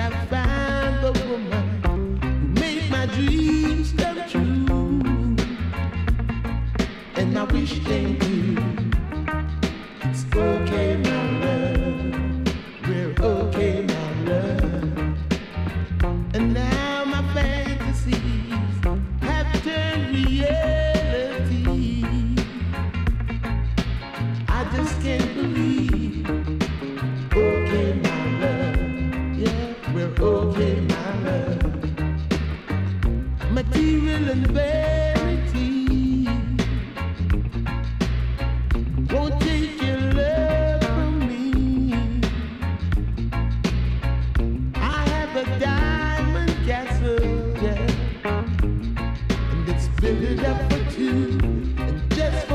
I found the woman who made my dreams come true. And I wish they knew it's okay, my love. We're okay, my love. And now my fantasies have turned reality. I just can't believe. Okay, my love. Yeah, we're okay, my love. Material and vanity won't take your love from me. I have a diamond castle, yeah, and it's built up for two and just for